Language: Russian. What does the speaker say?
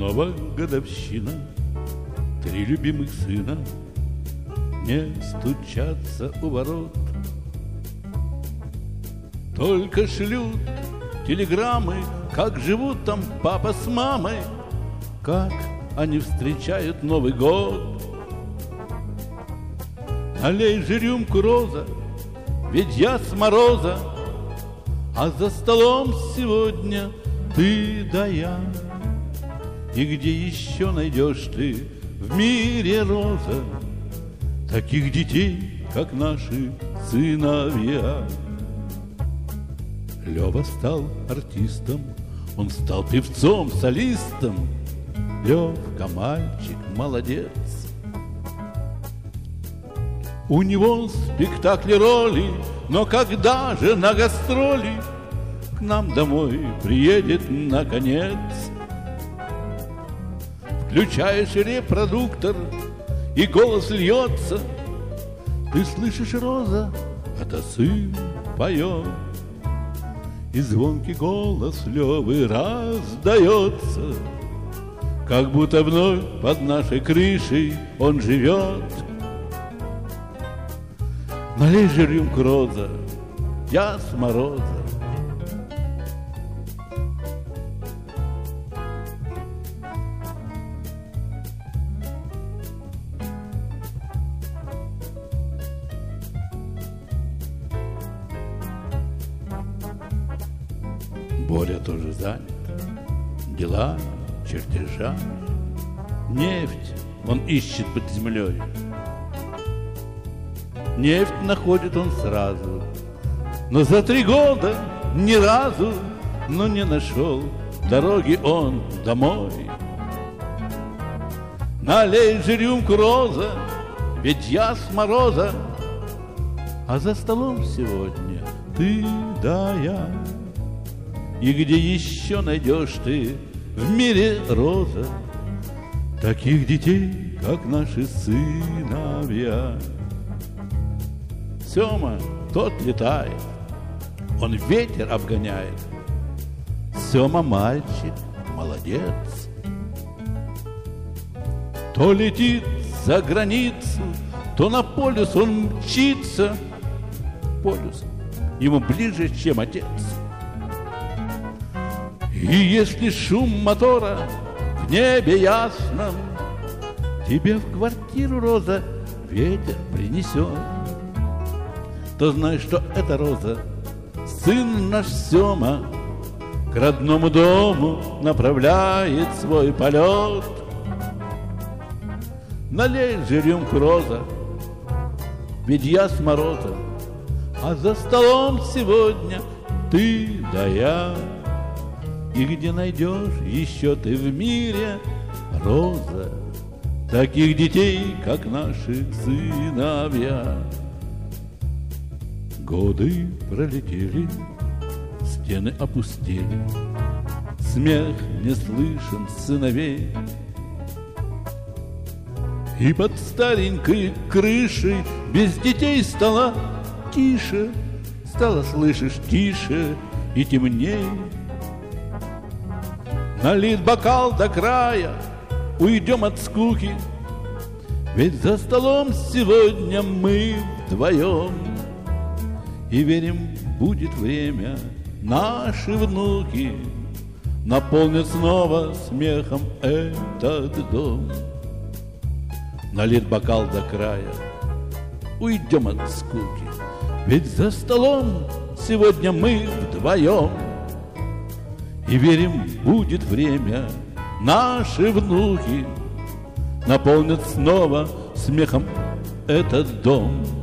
Снова годовщина, 3 любимых сына не стучатся у ворот. Только шлют телеграммы, как живут там папа с мамой, как они встречают Новый год. Налей же рюмку, Роза, ведь я с мороза, а за столом сегодня ты да я. И где еще найдешь ты в мире, Роза, таких детей, как наши сыновья? Лёва стал артистом, он стал певцом, солистом. Лёвка мальчик молодец. У него спектакли, роли, но когда же на гастроли к нам домой приедет наконец? Включаешь репродуктор, и голос льется. Ты слышишь, Роза, это сын поет. И звонкий голос Лёвы раздается, как будто вновь под нашей крышей он живет. Налей же рюмку, Роза, я с мороза. Боря тоже занят делами, чертежами. Нефть он ищет под землей. Нефть находит он сразу, но за 3 года ни разу, но не нашел дороги он домой. Налей же рюмку, Роза, ведь я с мороза, а за столом сегодня ты да я. И где еще найдешь ты в мире, Роза, таких детей, как наши сыновья? Сёма, тот летает, он ветер обгоняет. Сёма мальчик, молодец. То летит за границу, то на полюс он мчится. Полюс ему ближе, чем отец. И если шум мотора в небе ясном тебе в квартиру, Роза, ветер принесет, то знай, что это, Роза, сын наш Сёма к родному дому направляет свой полет. Налей же рюмку, Роза, ведь я с мороза, а за столом сегодня ты да я. И где найдешь еще ты в мире, Роза, таких детей, как наши сыновья? Годы пролетели, стены опустели, смех не слышен сыновей. И под старенькой крышей без детей стало тише, стало, слышишь, тише и темней. Налит бокал до края, уйдем от скуки, ведь за столом сегодня мы вдвоем. И верим, будет время, наши внуки наполнят снова смехом этот дом. Налит бокал до края, уйдем от скуки, ведь за столом сегодня мы вдвоем. И верим, будет время, наши внуки наполнят снова смехом этот дом.